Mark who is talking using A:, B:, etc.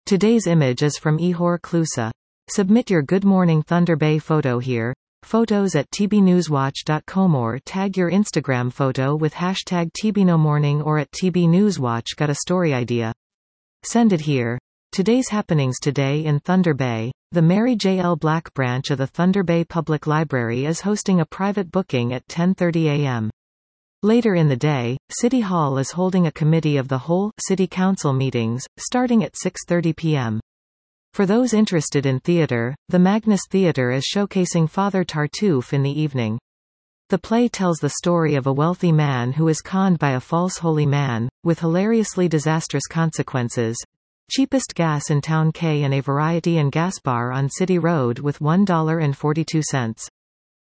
A: Today's image is from Ihor Klusa. Submit your Good Morning Thunder Bay photo here. Photos at tbnewswatch.com or tag your Instagram photo with hashtag tbnomorning or at tbnewswatch. Got a story idea? Send it here. Today's happenings today in Thunder Bay. The Mary J. L. Black branch of the Thunder Bay Public Library is hosting a private booking at 10:30 a.m. Later in the day, City Hall is holding a committee of the whole City Council meetings, starting at 6:30 p.m. For those interested in theater, the Magnus Theater is showcasing Father Tartuffe in the evening. The play tells the story of a wealthy man who is conned by a false holy man, with hilariously disastrous consequences. Cheapest gas in Town K and a variety and gas bar on City Road with $1.42.